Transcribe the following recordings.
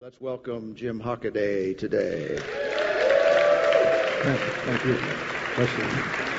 Let's welcome Jim Hockaday today. Thank you. Bless you.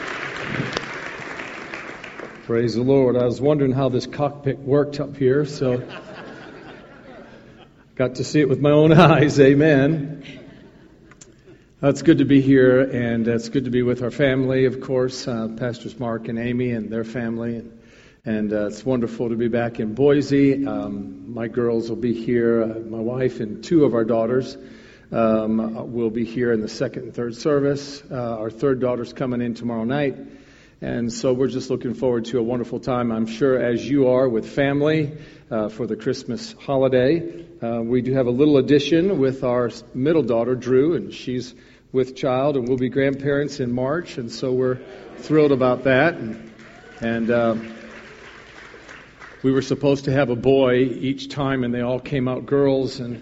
Praise the Lord. I was wondering how this cockpit worked up here, so got to see it with my own eyes. Amen. It's good to be here, and it's good to be with our family, of course, Pastors Mark and Amy and their family. And it's wonderful to be back in Boise. My girls will be here. My wife and two of our daughters will be here in the second and third service. Our third daughter's coming in tomorrow night. And so we're just looking forward to a wonderful time, I'm sure, as you are with family for the Christmas holiday. We do have a little addition with our middle daughter, Drew, and she's with child, and we'll be grandparents in March. And so we're thrilled about that. And we were supposed to have a boy each time, and they all came out girls, and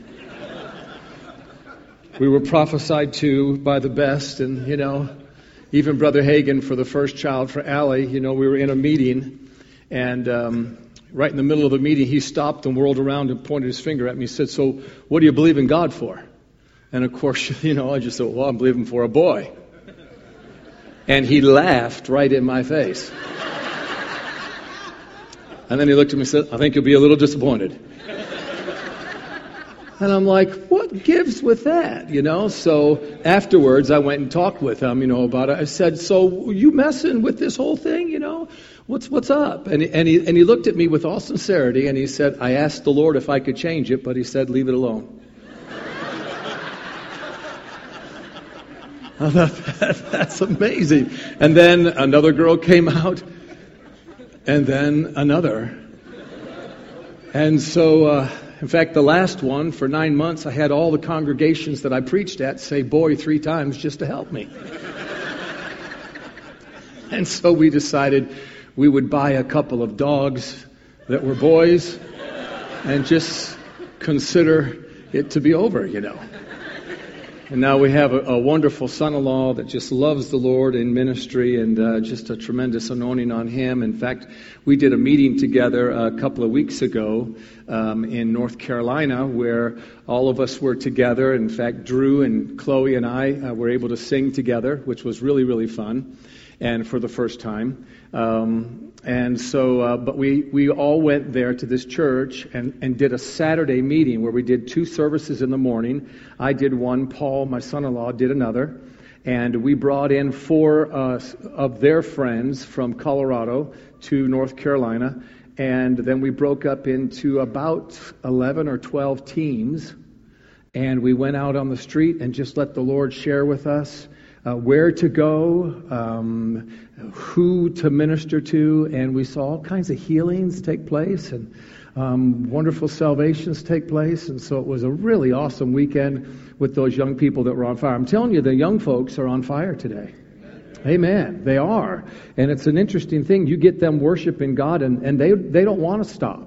we were prophesied to by the best. And, even Brother Hagan for the first child, for Allie, we were in a meeting, and right in the middle of the meeting, he stopped and whirled around and pointed his finger at me and said, "So what do you believe in God for?" And, of course, I just said, "Well, I'm believing for a boy." And he laughed right in my face. And then he looked at me and said, "I think you'll be a little disappointed." And I'm like, what gives with that, So afterwards, I went and talked with him, about it. I said, "So you messing with this whole thing, What's up?" And he looked at me with all sincerity, and he said, "I asked the Lord if I could change it, but he said, leave it alone." I thought, that's amazing. And then another girl came out. And then another. And so, in fact, the last one, for 9 months, I had all the congregations that I preached at say "boy" 3 times just to help me. And so we decided we would buy a couple of dogs that were boys and just consider it to be over, And now we have a wonderful son-in-law that just loves the Lord in ministry, and just a tremendous anointing on him. In fact, we did a meeting together a couple of weeks ago in North Carolina where all of us were together. In fact, Drew and Chloe and I were able to sing together, which was really, really fun, and for the first time. But we all went there to this church and did a Saturday meeting where we did 2 services in the morning. I did one, Paul, my son-in-law, did another. And we brought in 4 of their friends from Colorado to North Carolina. And then we broke up into about 11 or 12 teams. And we went out on the street and just let the Lord share with us where to go, who to minister to, and we saw all kinds of healings take place and wonderful salvations take place. And so it was a really awesome weekend with those young people that were on fire. I'm telling you, the young folks are on fire today. Amen. They are. And it's an interesting thing. You get them worshiping God, and they don't want to stop.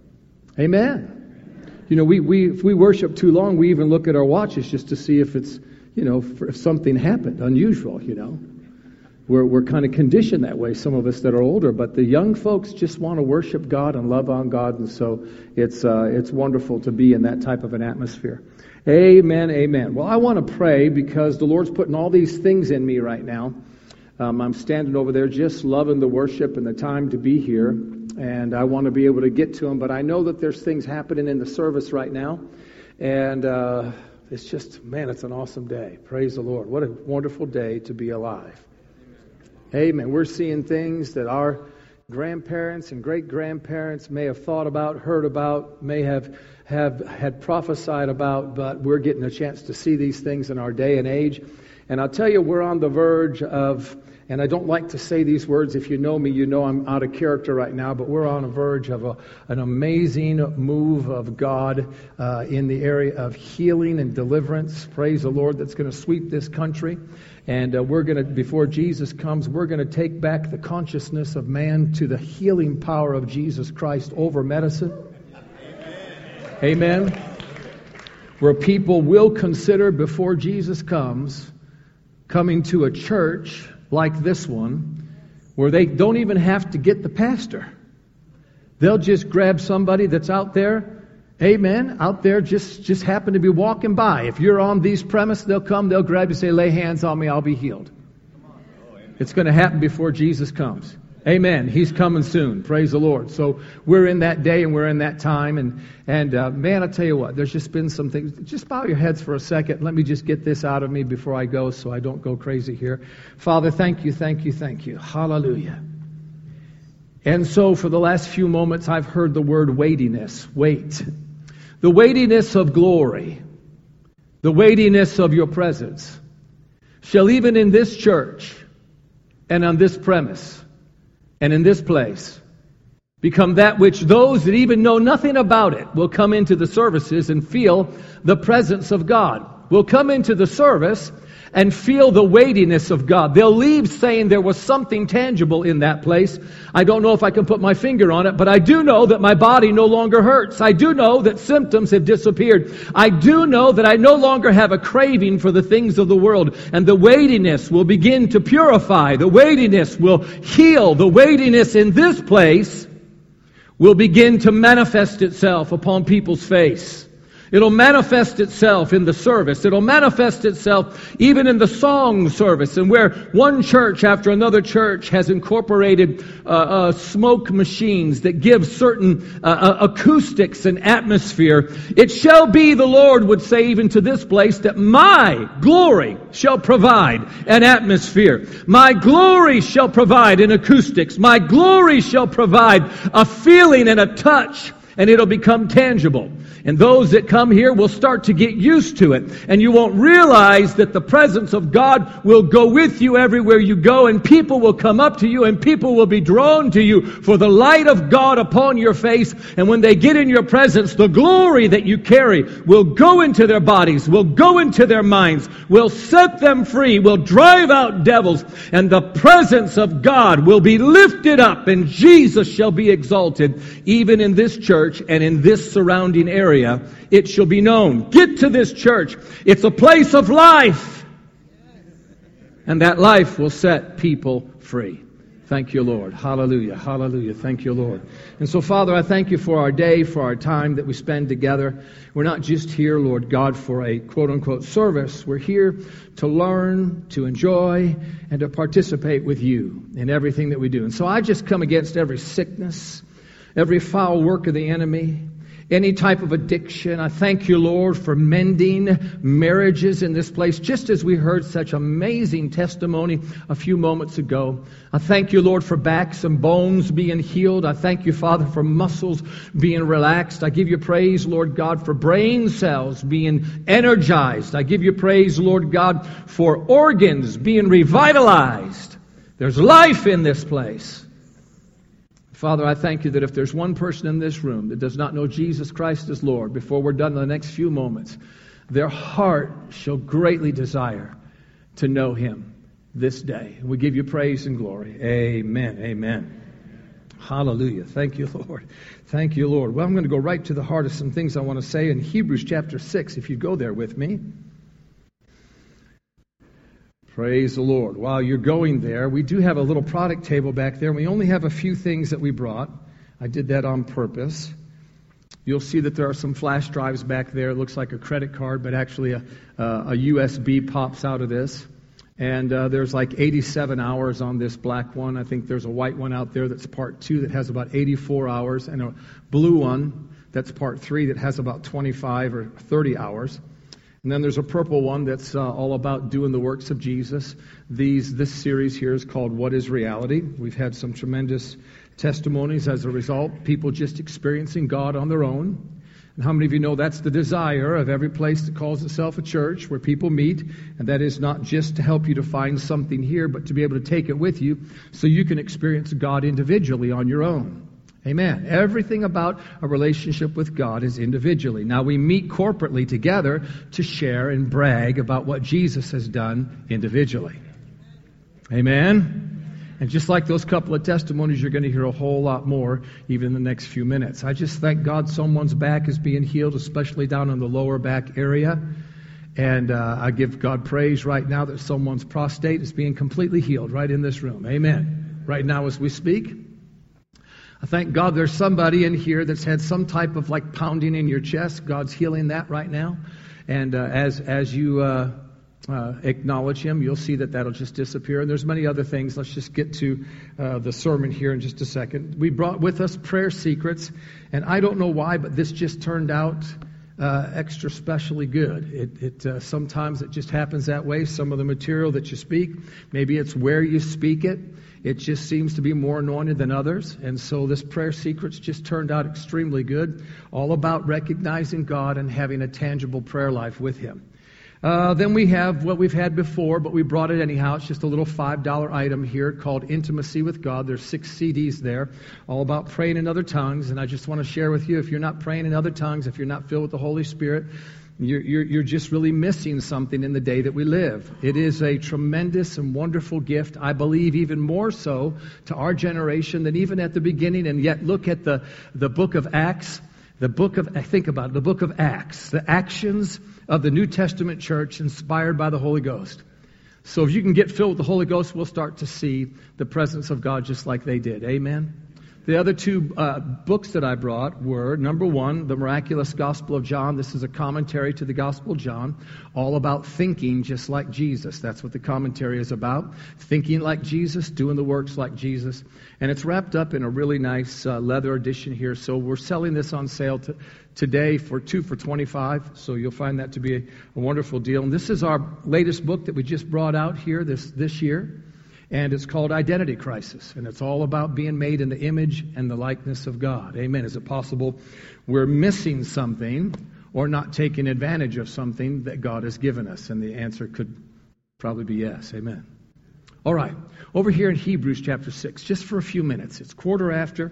Amen. If we worship too long, we even look at our watches just to see if it's if something happened unusual, We're kind of conditioned that way, some of us that are older, but the young folks just want to worship God and love on God, and so it's wonderful to be in that type of an atmosphere. Amen, amen. Well, I want to pray because the Lord's putting all these things in me right now. I'm standing over there just loving the worship and the time to be here, and I want to be able to get to them, but I know that there's things happening in the service right now, and it's just, it's an awesome day. Praise the Lord. What a wonderful day to be alive. Amen. We're seeing things that our grandparents and great-grandparents may have thought about, heard about, may have had prophesied about, but we're getting a chance to see these things in our day and age. And I'll tell you, we're on the verge of, and I don't like to say these words. If you know me, you know I'm out of character right now, but we're on the verge of an amazing move of God in the area of healing and deliverance. Praise the Lord, that's going to sweep this country. And we're going to, before Jesus comes, we're going to take back the consciousness of man to the healing power of Jesus Christ over medicine. Amen. Where people will consider before Jesus comes, coming to a church like this one, where they don't even have to get the pastor. They'll just grab somebody that's out there Amen. Out there just happen to be walking by. If you're on these premises, they'll come, they'll grab you, say, lay hands on me, I'll be healed. It's going to happen before Jesus comes. Amen. He's coming soon. Praise the Lord. So we're in that day and we're in that time. And man, I tell you what, there's just been some things. Just bow your heads for a second. Let me just get this out of me before I go so I don't go crazy here. Father, thank you, thank you, thank you. Hallelujah. And so for the last few moments, I've heard the word weightiness. Weight. The weightiness of glory. The weightiness of your presence shall even in this church and on this premise and in this place become that which those that even know nothing about it will come into the services and feel the presence of God. Will come into the service and feel the weightiness of God. They'll leave saying there was something tangible in that place. I don't know if I can put my finger on it, but I do know that my body no longer hurts. I do know that symptoms have disappeared. I do know that I no longer have a craving for the things of the world. And the weightiness will begin to purify. The weightiness will heal. The weightiness in this place will begin to manifest itself upon people's face. It'll manifest itself in the service. It'll manifest itself even in the song service. And where one church after another church has incorporated smoke machines that give certain acoustics and atmosphere, it shall be, the Lord would say even to this place, that my glory shall provide an atmosphere. My glory shall provide an acoustics. My glory shall provide a feeling and a touch, and it'll become tangible. And those that come here will start to get used to it. And you won't realize that the presence of God will go with you everywhere you go. And people will come up to you and people will be drawn to you for the light of God upon your face. And when they get in your presence, the glory that you carry will go into their bodies, will go into their minds, will set them free, will drive out devils. And the presence of God will be lifted up and Jesus shall be exalted even in this church and in this surrounding area. It shall be known. Get to this church. It's a place of life. And that life will set people free. Thank you, Lord. Hallelujah. Hallelujah. Thank you, Lord. And so, Father, I thank you for our day, for our time that we spend together. We're not just here, Lord God, for a quote-unquote service. We're here to learn, to enjoy, and to participate with you in everything that we do. And so I just come against every sickness, every foul work of the enemy, any type of addiction. I thank you, Lord, for mending marriages in this place, just as we heard such amazing testimony a few moments ago. I thank you, Lord, for backs and bones being healed. I thank you, Father, for muscles being relaxed. I give you praise, Lord God, for brain cells being energized. I give you praise, Lord God, for organs being revitalized. There's life in this place. Father, I thank you that if there's one person in this room that does not know Jesus Christ as Lord, before we're done in the next few moments, their heart shall greatly desire to know Him this day. And we give you praise and glory. Amen. Amen. Hallelujah. Thank you, Lord. Thank you, Lord. Well, I'm going to go right to the heart of some things I want to say in Hebrews chapter 6, if you go there with me. Praise the Lord. While you're going there, we do have a little product table back there. We only have a few things that we brought. I did that on purpose. You'll see that there are some flash drives back there. It looks like a credit card, but actually a USB pops out of this. And there's like 87 hours on this black one. I think there's a white one out there that's part 2 that has about 84 hours, and a blue one that's part 3 that has about 25 or 30 hours. And then there's a purple one that's all about doing the works of Jesus. This series here is called What is Reality? We've had some tremendous testimonies as a result. People just experiencing God on their own. And how many of you know that's the desire of every place that calls itself a church, where people meet? And that is not just to help you to find something here, but to be able to take it with you so you can experience God individually on your own. Amen. Everything about a relationship with God is individually. Now we meet corporately together to share and brag about what Jesus has done individually. Amen. And just like those couple of testimonies, you're going to hear a whole lot more even in the next few minutes. I just thank God someone's back is being healed, especially down in the lower back area. And I give God praise right now that someone's prostate is being completely healed right in this room. Amen. Right now as we speak. I thank God there's somebody in here that's had some type of like pounding in your chest. God's healing that right now. And as you acknowledge Him, you'll see that that'll just disappear. And there's many other things. Let's just get to the sermon here in just a second. We brought with us prayer secrets. And I don't know why, but this just turned out extra specially good. Sometimes it just happens that way. Some of the material that you speak, maybe it's where you speak it. It just seems to be more anointed than others. And so this prayer secrets just turned out extremely good. All about recognizing God and having a tangible prayer life with Him. Then we have what we've had before, but we brought it anyhow. It's just a little $5 item here called Intimacy with God. There's 6 CDs there, all about praying in other tongues. And I just want to share with you, if you're not praying in other tongues, if you're not filled with the Holy Spirit, you're just really missing something in the day that we live. It is a tremendous and wonderful gift, I believe even more so to our generation than even at the beginning. And yet look at the book of Acts. Think about it, the book of Acts, the actions of the New Testament church inspired by the Holy Ghost. So if you can get filled with the Holy Ghost, we'll start to see the presence of God just like they did. Amen? The other 2 books that I brought were, number 1, The Miraculous Gospel of John. This is a commentary to the Gospel of John, all about thinking just like Jesus. That's what the commentary is about. Thinking like Jesus, doing the works like Jesus. And it's wrapped up in a really nice leather edition here. So we're selling this on sale today for 2 for $25. So you'll find that to be a wonderful deal. And this is our latest book that we just brought out here this year. And it's called Identity Crisis. And it's all about being made in the image and the likeness of God. Amen. Is it possible we're missing something or not taking advantage of something that God has given us? And the answer could probably be yes. Amen. All right. Over here in Hebrews chapter 6, just for a few minutes. It's 1:15.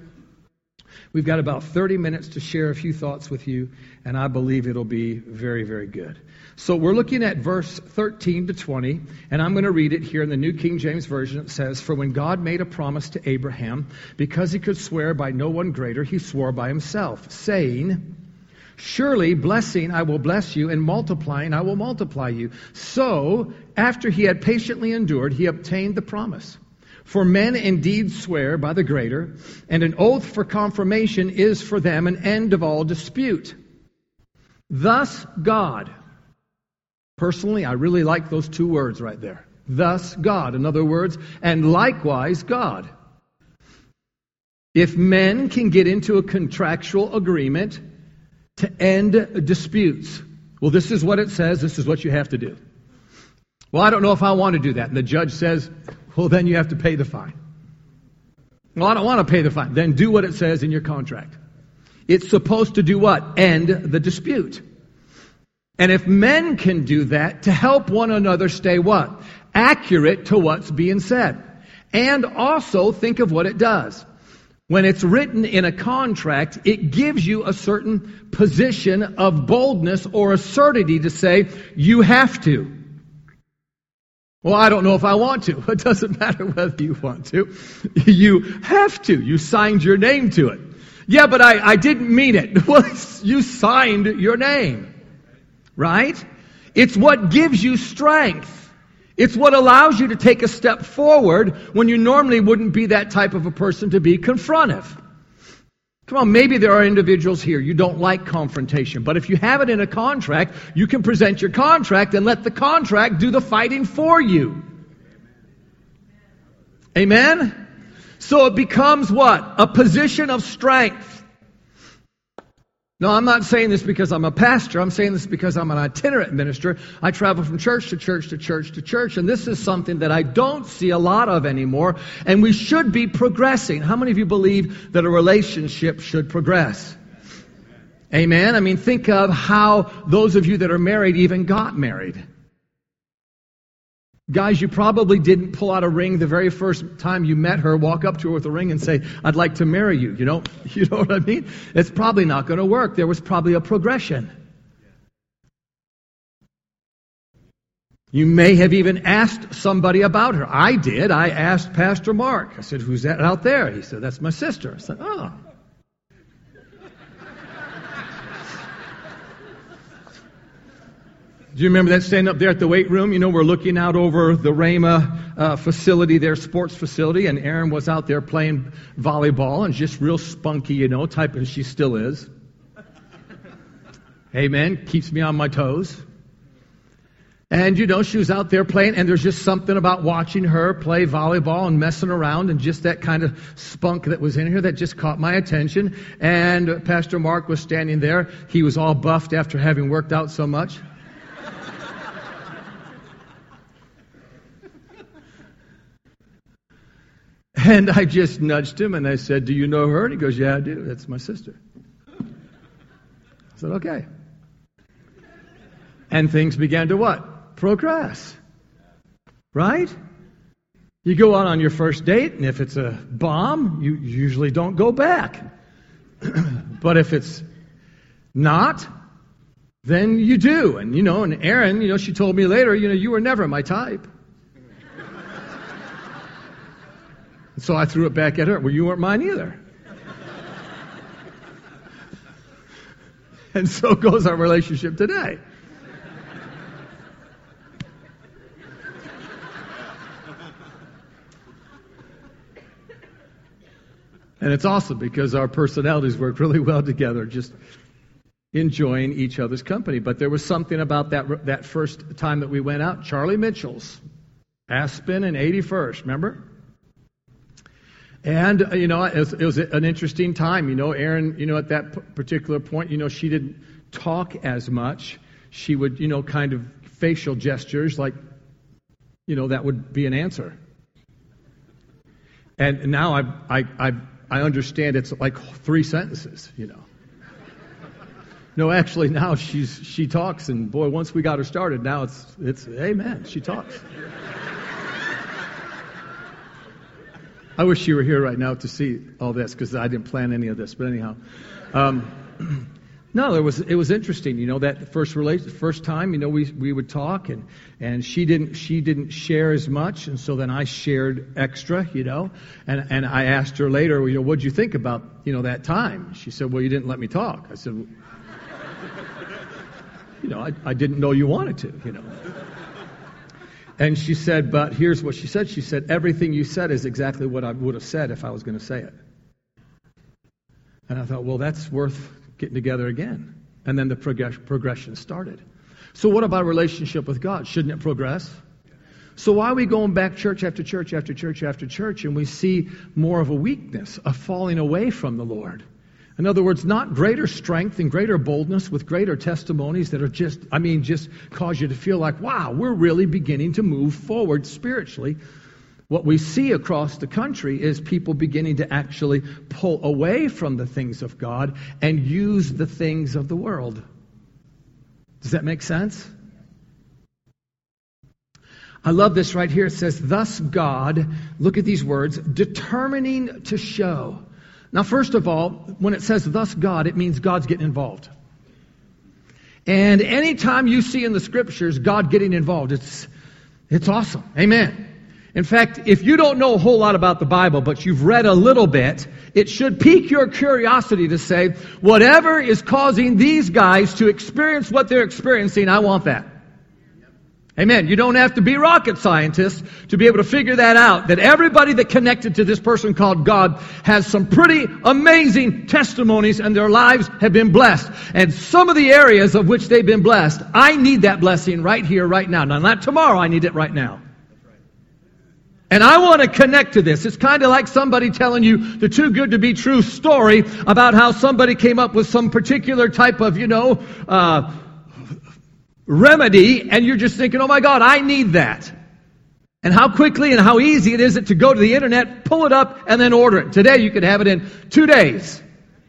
We've got about 30 minutes to share a few thoughts with you, and I believe it'll be very, very good. So we're looking at verse 13 to 20, and I'm going to read it here in the New King James Version. It says, "For when God made a promise to Abraham, because he could swear by no one greater, he swore by himself, saying, 'Surely blessing I will bless you, and multiplying I will multiply you.' So, after he had patiently endured, he obtained the promise. For men indeed swear by the greater, and an oath for confirmation is for them an end of all dispute. Thus God." Personally, I really like those 2 words right there. Thus God. In other words, and likewise God. If men can get into a contractual agreement to end disputes, well, this is what it says, this is what you have to do. Well, I don't know if I want to do that. And the judge says, well, then you have to pay the fine. Well, I don't want to pay the fine. Then do what it says in your contract. It's supposed to do what? End the dispute. And if men can do that to help one another stay what? Accurate to what's being said. And also think of what it does. When it's written in a contract, it gives you a certain position of boldness or assertity to say, you have to. Well, I don't know if I want to. It doesn't matter whether you want to. You have to. You signed your name to it. Yeah, but I didn't mean it. Well, you signed your name. Right? It's what gives you strength. It's what allows you to take a step forward when you normally wouldn't be that type of a person to be confrontive. Come on, maybe there are individuals here, you don't like confrontation, but if you have it in a contract, you can present your contract and let the contract do the fighting for you. Amen? So it becomes what? A position of strength. No, I'm not saying this because I'm a pastor. I'm saying this because I'm an itinerant minister. I travel from church to church to church to church, and this is something that I don't see a lot of anymore, and we should be progressing. How many of you believe that a relationship should progress? Amen? I mean, think of how those of you that are married even got married. Guys, you probably didn't pull out a ring the very first time you met her, walk up to her with a ring and say, I'd like to marry you. You know what I mean? It's probably not going to work. There was probably a progression. You may have even asked somebody about her. I did. I asked Pastor Mark. I said, who's that out there? He said, that's my sister. I said, oh. Do you remember that standing up there at the weight room? You know, we're looking out over the Rhema facility, their sports facility, and Erin was out there playing volleyball and just real spunky, you know, type as she still is. Amen. Keeps me on my toes. And, you know, she was out there playing, and there's just something about watching her play volleyball and messing around and just that kind of spunk that was in her that just caught my attention. And Pastor Mark was standing there. He was all buffed after having worked out so much. And I just nudged him and I said, "Do you know her?" And he goes, "Yeah, I do. That's my sister." I said, "Okay." And things began to what? Progress. Right? You go out on your first date, and if it's a bomb, you usually don't go back. But if it's not, then you do. And, you know, and Erin, you know, she told me later, you know, "You were never my type." So I threw it back at her. "Well, you weren't mine either." And so goes our relationship today. And it's awesome because our personalities work really well together, just enjoying each other's company. But there was something about that first time that we went out. Charlie Mitchell's, Aspen and 81st, remember? And, you know, it was an interesting time. You know, Erin, you know, at that particular point, you know, she didn't talk as much. She would, you know, kind of facial gestures like, you know, that would be an answer. And now I understand it's like 3 sentences, you know. No, actually now she talks, and boy, once we got her started, now it's amen, she talks. I wish you were here right now to see all this, because I didn't plan any of this. But anyhow, no, it was interesting. You know, that first time, you know, we would talk, and she didn't share as much, and so then I shared extra, you know. And I asked her later, you know, "What'd you think about, you know, that time?" She said, "Well, you didn't let me talk." I said, "You know, I didn't know you wanted to, you know." And she said, "But here's what she said." She said, "Everything you said is exactly what I would have said if I was going to say it." And I thought, well, that's worth getting together again. And then the progression started. So what about a relationship with God? Shouldn't it progress? So why are we going back church after church after church after church, and we see more of a weakness, a falling away from the Lord? In other words, not greater strength and greater boldness with greater testimonies that are just cause you to feel like, wow, we're really beginning to move forward spiritually. What we see across the country is people beginning to actually pull away from the things of God and use the things of the world. Does that make sense? I love this right here. It says, "Thus God," look at these words, "determining to show." Now, first of all, when it says "thus God," it means God's getting involved. And anytime you see in the Scriptures God getting involved, it's awesome. Amen. In fact, if you don't know a whole lot about the Bible, but you've read a little bit, it should pique your curiosity to say, whatever is causing these guys to experience what they're experiencing, I want that. Amen. You don't have to be rocket scientists to be able to figure that out. That everybody that connected to this person called God has some pretty amazing testimonies, and their lives have been blessed. And some of the areas of which they've been blessed, I need that blessing right here, right now. Now, not tomorrow, I need it right now. And I want to connect to this. It's kind of like somebody telling you the too good to be true story about how somebody came up with some particular type of, remedy, and you're just thinking, oh my God, I need that. And how quickly and how easy it is to go to the internet, pull it up, and then order it. Today you could have it in 2 days.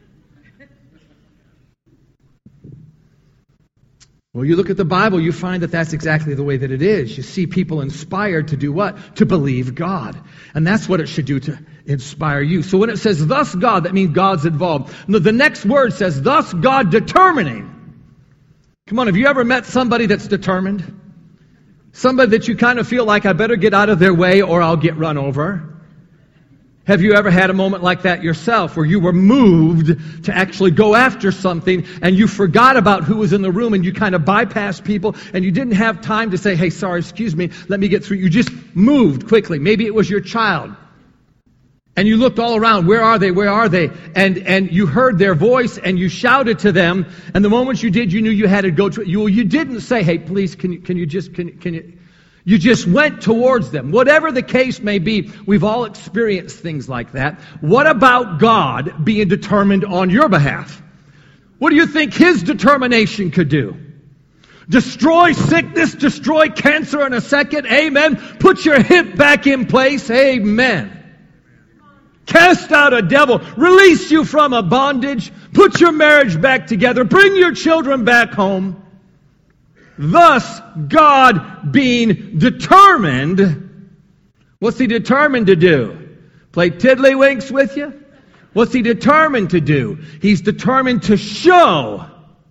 Well, you look at the Bible, you find that that's exactly the way that it is. You see people inspired to do what? To believe God. And that's what it should do to inspire you. So when it says, "thus God," that means God's involved. The next word says, "thus God determining." Come on, have you ever met somebody that's determined? Somebody that you kind of feel like, I better get out of their way or I'll get run over. Have you ever had a moment like that yourself where you were moved to actually go after something and you forgot about who was in the room and you kind of bypassed people and you didn't have time to say, hey, sorry, excuse me, let me get through. You just moved quickly. Maybe it was your child. And you looked all around, where are they, where are they? And you heard their voice and you shouted to them. And the moment you did, you knew you had to go to it. You didn't say, hey, please, can you... You just went towards them. Whatever the case may be, we've all experienced things like that. What about God being determined on your behalf? What do you think His determination could do? Destroy sickness, destroy cancer in a second. Amen. Put your hip back in place. Amen. Cast out a devil. Release you from a bondage. Put your marriage back together. Bring your children back home. Thus, God being determined, what's He determined to do? Play tiddlywinks with you? What's He determined to do? He's determined to show.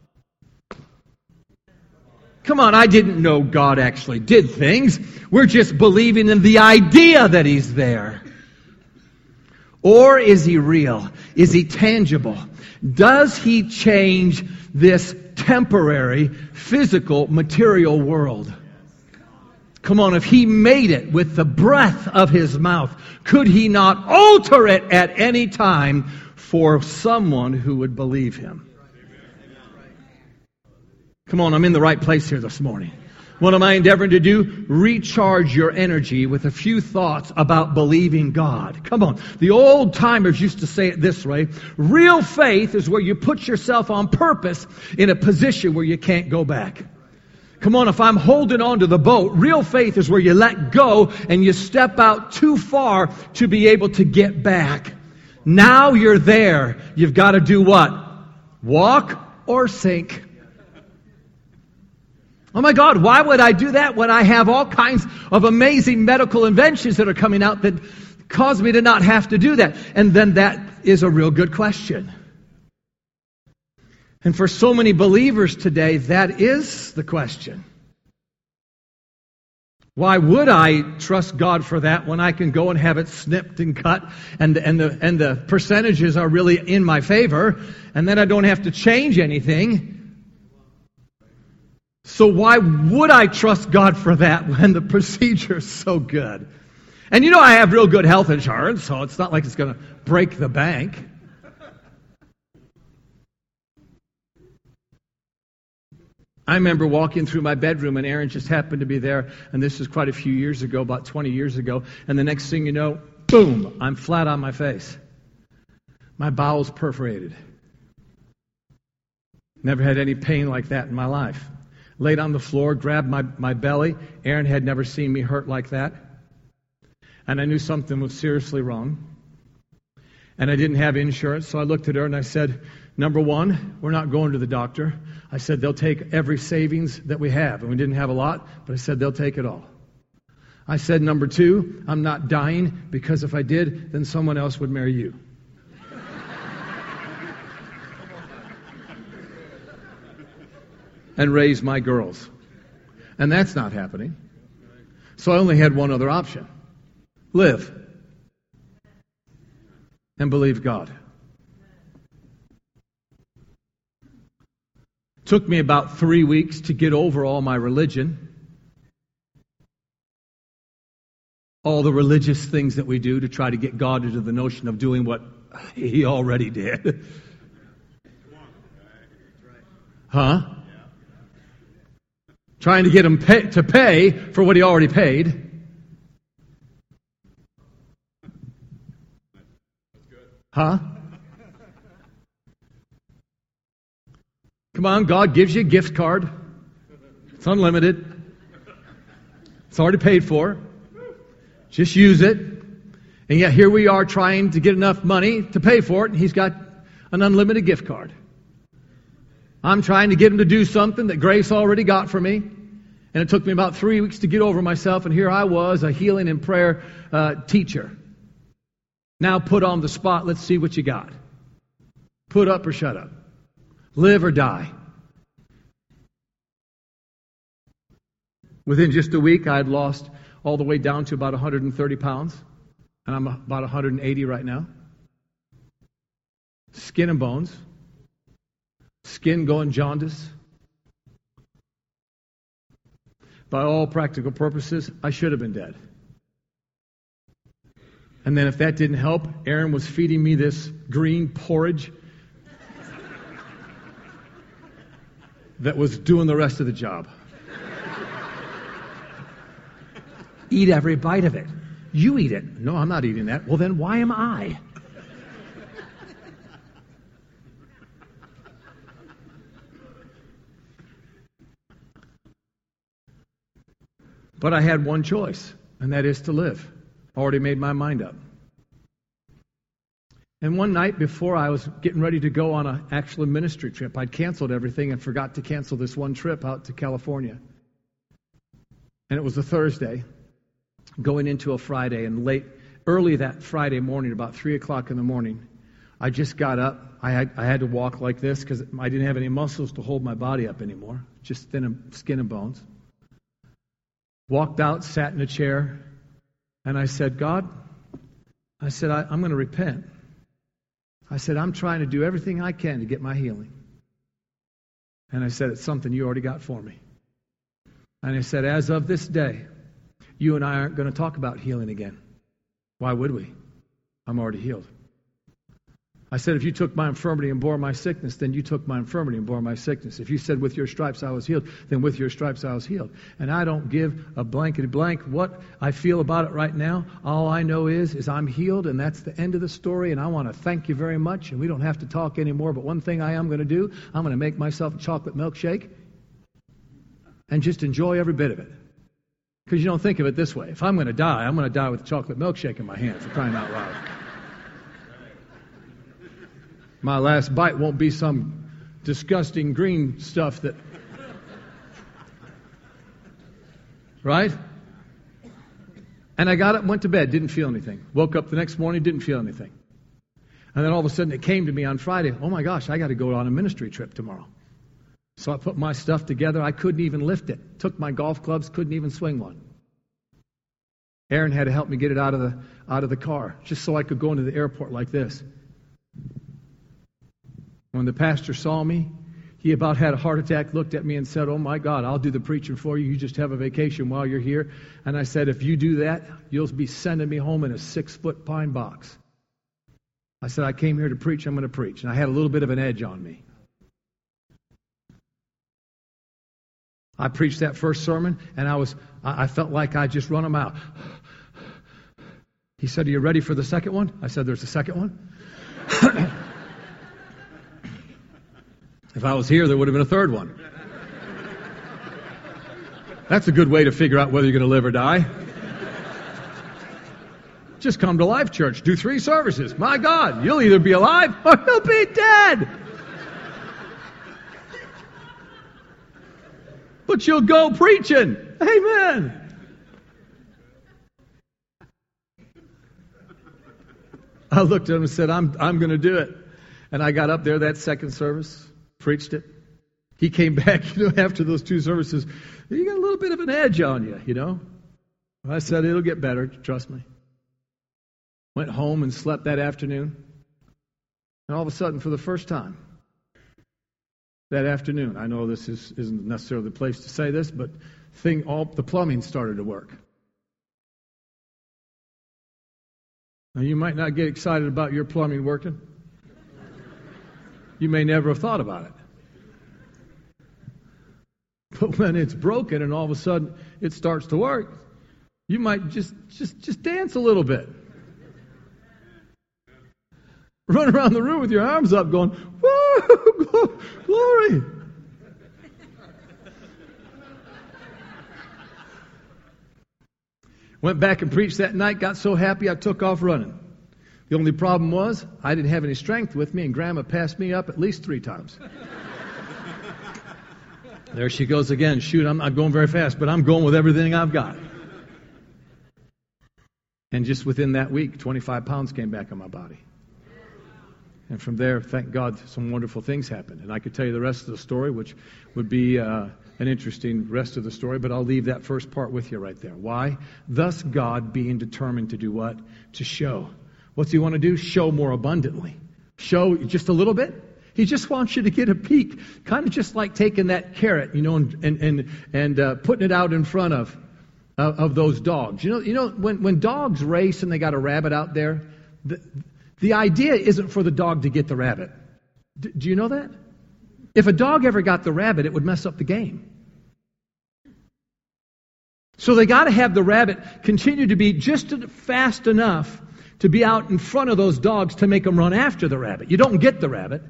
Come on, I didn't know God actually did things. We're just believing in the idea that He's there. Or is He real? Is He tangible? Does He change this temporary, physical, material world? Come on, if He made it with the breath of His mouth, could He not alter it at any time for someone who would believe Him? Come on, I'm in the right place here this morning. What am I endeavoring to do? Recharge your energy with a few thoughts about believing God. Come on. The old timers used to say it this way. Real faith is where you put yourself on purpose in a position where you can't go back. Come on, if I'm holding on to the boat, real faith is where you let go and you step out too far to be able to get back. Now you're there. You've got to do what? Walk or sink. Oh my God, why would I do that when I have all kinds of amazing medical inventions that are coming out that cause me to not have to do that? And then that is a real good question. And for so many believers today, that is the question. Why would I trust God for that when I can go and have it snipped and cut and the percentages are really in my favor and then I don't have to change anything? So why would I trust God for that when the procedure is so good? And you know I have real good health insurance, so it's not like it's going to break the bank. I remember walking through my bedroom and Aaron just happened to be there, and this was quite a few years ago, about 20 years ago, and the next thing you know, boom, I'm flat on my face. My bowels perforated. Never had any pain like that in my life. Laid on the floor, grabbed my belly. Aaron had never seen me hurt like that. And I knew something was seriously wrong. And I didn't have insurance, so I looked at her and I said, number one, we're not going to the doctor. I said, they'll take every savings that we have. And we didn't have a lot, but I said, they'll take it all. I said, number two, I'm not dying, because if I did, then someone else would marry you. And raise my girls. And that's not happening. So I only had one other option. Live. And believe God. Took me about 3 weeks to get over all my religion. All the religious things that we do to try to get God into the notion of doing what He already did. Huh? Trying to get Him to pay for what He already paid. Huh? Come on, God gives you a gift card. It's unlimited. It's already paid for. Just use it. And yet here we are trying to get enough money to pay for it, and He's got an unlimited gift card. I'm trying to get Him to do something that grace already got for me. And it took me about 3 weeks to get over myself. And here I was, a healing and prayer teacher. Now put on the spot, let's see what you got. Put up or shut up. Live or die. Within just a week, I had lost all the way down to about 130 pounds. and I'm about 180 right now. Skin and bones. Skin going jaundice. By all practical purposes, I should have been dead. And then if that didn't help, Aaron was feeding me this green porridge that was doing the rest of the job. Eat every bite of it. You eat it. No, I'm not eating that. Well, then why am I? But I had one choice, and that is to live. I already made my mind up. And one night before I was getting ready to go on an actual ministry trip, I'd canceled everything and forgot to cancel this one trip out to California. And it was a Thursday, going into a Friday, and early that Friday morning, about 3 o'clock in the morning, I just got up. I had to walk like this because I didn't have any muscles to hold my body up anymore, just skin and bones. Walked out, sat in a chair, and I said, God, I'm going to repent. I said, I'm trying to do everything I can to get my healing. And I said, it's something you already got for me. And I said, as of this day, you and I aren't going to talk about healing again. Why would we? I'm already healed. I said, if you took my infirmity and bore my sickness, then you took my infirmity and bore my sickness. If you said with your stripes I was healed, then with your stripes I was healed. And I don't give a blankety blank what I feel about it right now. All I know is I'm healed, and that's the end of the story, and I want to thank you very much, and we don't have to talk anymore. But one thing I am going to do, I'm going to make myself a chocolate milkshake and just enjoy every bit of it. Because you don't think of it this way. If I'm going to die with a chocolate milkshake in my hand, for crying out loud. My last bite won't be some disgusting green stuff that... Right? And I got up and went to bed, didn't feel anything. Woke up the next morning, didn't feel anything. And then all of a sudden it came to me on Friday, oh my gosh, I got to go on a ministry trip tomorrow. So I put my stuff together. I couldn't even lift it. Took my golf clubs, couldn't even swing one. Aaron had to help me get it out of the car, just so I could go into the airport like this. When the pastor saw me, he about had a heart attack, looked at me and said, oh my God, I'll do the preaching for you. You just have a vacation while you're here. And I said, if you do that, you'll be sending me home in a 6-foot pine box. I said, I came here to preach, I'm going to preach. And I had a little bit of an edge on me. I preached that first sermon, and I felt like I just run them out. He said, are you ready for the second one? I said, there's a second one? If I was here, there would have been a third one. That's a good way to figure out whether you're going to live or die. Just come to Life Church. Do 3 services. My God, you'll either be alive or you'll be dead. But you'll go preaching. Amen. I looked at him and said, I'm going to do it. And I got up there that second service. Preached it. He came back, after those 2 services. You got a little bit of an edge on you, I said, it'll get better, trust me. Went home and slept that afternoon. And all of a sudden, for the first time, that afternoon, I know this isn't necessarily the place to say this, but the plumbing started to work. Now, you might not get excited about your plumbing working. You may never have thought about it. But when it's broken and all of a sudden it starts to work, you might just dance a little bit. Run around the room with your arms up going, woo, glory. Went back and preached that night, got so happy I took off running. The only problem was I didn't have any strength with me, and Grandma passed me up at least 3 times. There she goes again. Shoot, I'm not going very fast, but I'm going with everything I've got. And just within that week, 25 pounds came back on my body. And from there, thank God, some wonderful things happened. And I could tell you the rest of the story, which would be an interesting rest of the story, but I'll leave that first part with you right there. Why? Thus God being determined to do what? To show. What's He want to do? Show more abundantly. Show just a little bit. He just wants you to get a peek. Kind of just like taking that carrot, and putting it out in front of those dogs. You know, when dogs race and they got a rabbit out there, the idea isn't for the dog to get the rabbit. Do you know that? If a dog ever got the rabbit, it would mess up the game. So they got to have the rabbit continue to be just fast enough to be out in front of those dogs to make them run after the rabbit. You don't get the rabbit.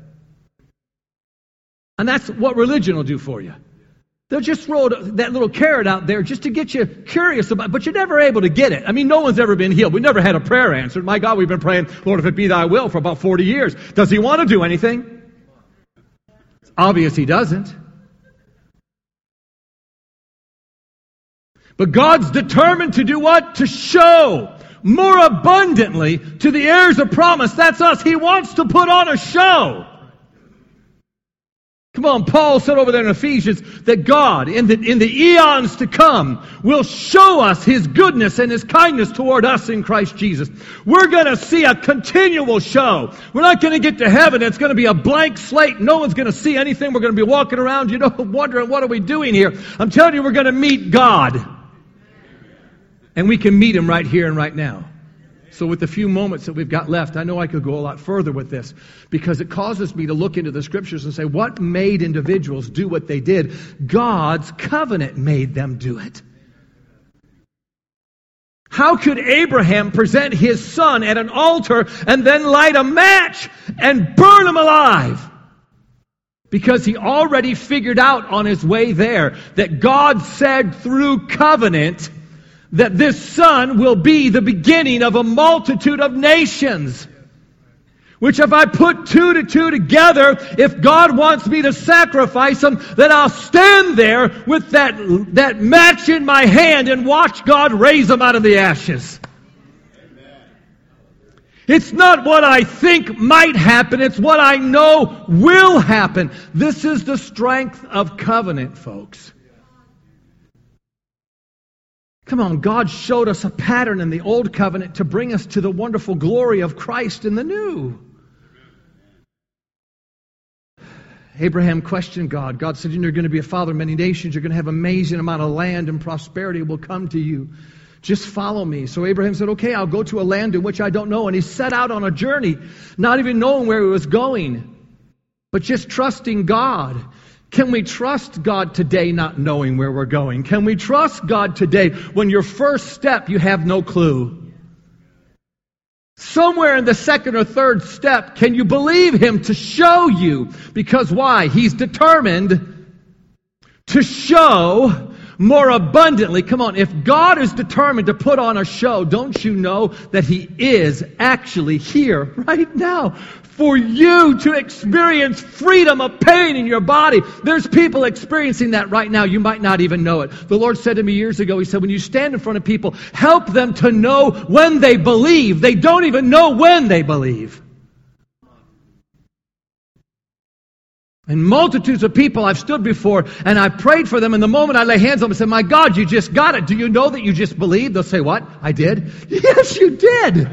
And that's what religion will do for you. They'll just throw that little carrot out there just to get you curious about it, but you're never able to get it. I mean, no one's ever been healed. We never had a prayer answered. My God, we've been praying, Lord, if it be Thy will, for about 40 years. Does He want to do anything? It's obvious He doesn't. But God's determined to do what? To show more abundantly to the heirs of promise. That's us. He wants to put on a show. Come on, Paul said over there in Ephesians that God, in the eons to come, will show us His goodness and His kindness toward us in Christ Jesus. We're going to see a continual show. We're not going to get to heaven. It's going to be a blank slate. No one's going to see anything. We're going to be walking around, wondering, what are we doing here? I'm telling you, we're going to meet God. And we can meet Him right here and right now. So with the few moments that we've got left, I know I could go a lot further with this because it causes me to look into the Scriptures and say, what made individuals do what they did? God's covenant made them do it. How could Abraham present his son at an altar and then light a match and burn him alive? Because he already figured out on his way there that God said through covenant that this son will be the beginning of a multitude of nations. Which if I put 2 to 2 together, if God wants me to sacrifice them, then I'll stand there with that match in my hand and watch God raise them out of the ashes. It's not what I think might happen, it's what I know will happen. This is the strength of covenant, folks. Come on, God showed us a pattern in the old covenant to bring us to the wonderful glory of Christ in the new. Abraham questioned God. God said, you're going to be a father of many nations. You're going to have an amazing amount of land and prosperity will come to you. Just follow me. So Abraham said, okay, I'll go to a land in which I don't know. And he set out on a journey, not even knowing where he was going, but just trusting God. Can we trust God today not knowing where we're going? Can we trust God today when your first step you have no clue? Somewhere in the second or third step, can you believe Him to show you? Because why? He's determined to show more abundantly. Come on, if God is determined to put on a show, don't you know that He is actually here right now for you to experience freedom of pain in your body? There's people experiencing that right now. You might not even know it. The Lord said to me years ago, He said, when you stand in front of people, help them to know when they believe. They don't even know when they believe. And multitudes of people I've stood before and I've prayed for them, and the moment I lay hands on them and say, my God, you just got it. Do you know that you just believed? They'll say, what? I did? Yes, you did.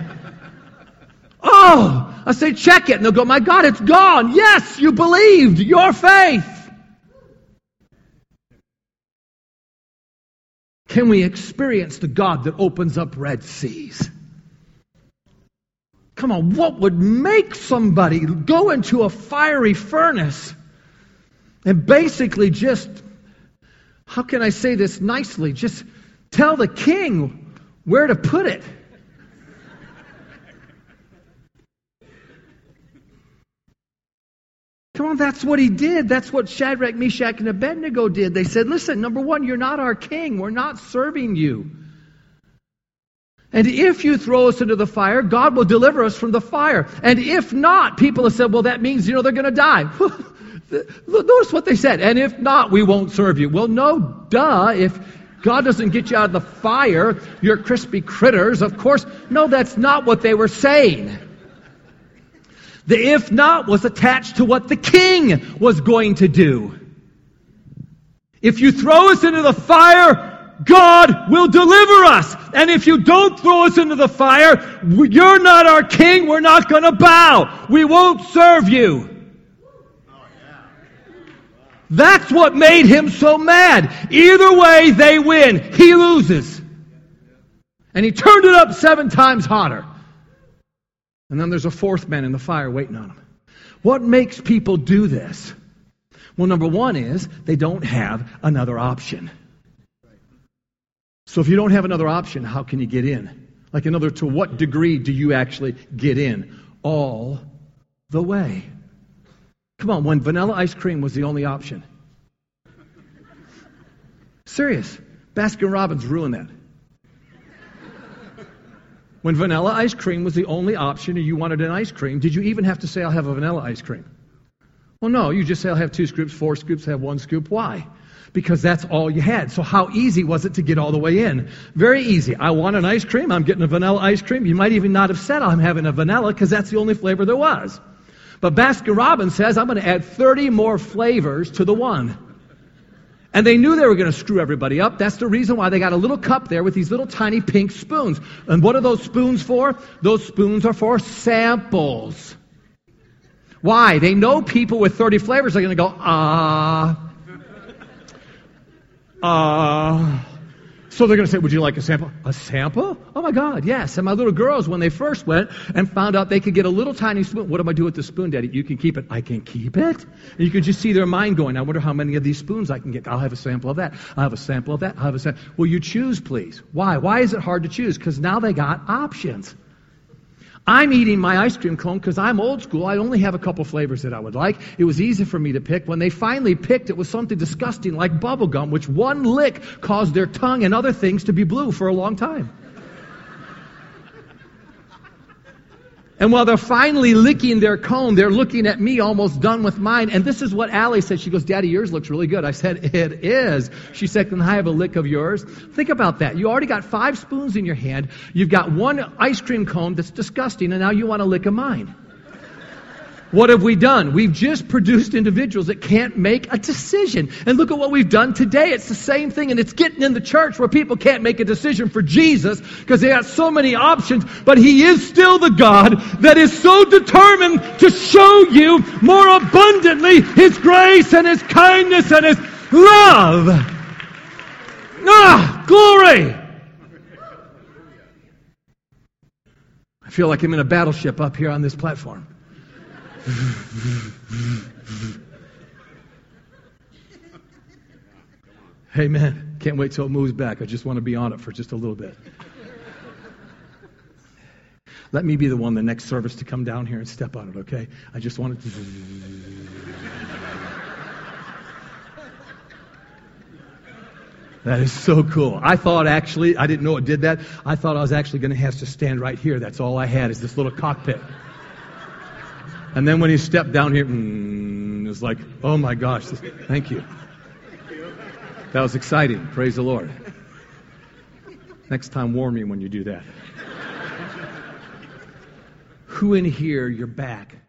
Oh, I say, check it. And they'll go, my God, it's gone. Yes, you believed. Your faith. Can we experience the God that opens up Red Seas? Come on, what would make somebody go into a fiery furnace and basically just, how can I say this nicely, just tell the king where to put it? Come on, that's what he did. That's what Shadrach, Meshach, and Abednego did. They said, listen, number one, you're not our king. We're not serving you. And if you throw us into the fire, God will deliver us from the fire. And if not, people have said, well, that means, they're going to die. Notice what they said. And if not, we won't serve you. Well, no, duh. If God doesn't get you out of the fire, you're crispy critters. Of course, no, that's not what they were saying. The if not was attached to what the king was going to do. If you throw us into the fire, God will deliver us. And if you don't throw us into the fire, you're not our king. We're not going to bow. We won't serve you. That's what made him so mad. Either way, they win. He loses. And he turned it up 7 times hotter. And then there's a fourth man in the fire waiting on him. What makes people do this? Well, number one is they don't have another option. So if you don't have another option, how can you get in? Like, to what degree do you actually get in? All the way. Come on, when vanilla ice cream was the only option. Serious. Baskin-Robbins ruined that. When vanilla ice cream was the only option and you wanted an ice cream, did you even have to say, I'll have a vanilla ice cream? Well, no, you just say, I'll have 2 scoops, 4 scoops, have 1 scoop. Why? Because that's all you had. So how easy was it to get all the way in? Very easy. I want an ice cream. I'm getting a vanilla ice cream. You might even not have said I'm having a vanilla because that's the only flavor there was. But Baskin-Robbins says, I'm going to add 30 more flavors to the one. And they knew they were going to screw everybody up. That's the reason why they got a little cup there with these little tiny pink spoons. And what are those spoons for? Those spoons are for samples. Why? They know people with 30 flavors are going to go, So they're going to say, would you like a sample? A sample? Oh my God, yes. And my little girls, when they first went and found out they could get a little tiny spoon, what do I do with the spoon, Daddy? You can keep it. I can keep it? And you can just see their mind going, I wonder how many of these spoons I can get. I'll have a sample of that. I'll have a sample of that. I'll have a sample. Will you choose, please? Why? Why is it hard to choose? Because now they got options. I'm eating my ice cream cone because I'm old school. I only have a couple flavors that I would like. It was easy for me to pick. When they finally picked, it was something disgusting like bubble gum, which one lick caused their tongue and other things to be blue for a long time. And while they're finally licking their cone, they're looking at me almost done with mine. And this is what Allie said. She goes, Daddy, yours looks really good. I said, it is. She said, can I have a lick of yours? Think about that. You already got 5 spoons in your hand. You've got 1 ice cream cone that's disgusting, and now you want a lick of mine. What have we done? We've just produced individuals that can't make a decision. And look at what we've done today. It's the same thing, and it's getting in the church where people can't make a decision for Jesus because they got so many options, but He is still the God that is so determined to show you more abundantly His grace and His kindness and His love. Glory! I feel like I'm in a battleship up here on this platform. Amen. Can't wait till it moves back. I just want to be on it for just a little bit. Let me be the one the next service to come down here and step on it, okay? I just want to... That is so cool. I thought actually, I didn't know it did that. I thought I was actually going to have to stand right here. That's all I had is this little cockpit. And then when he stepped down here, it was like, oh my gosh, thank you. That was exciting. Praise the Lord. Next time, warn me when you do that. Who in here, your back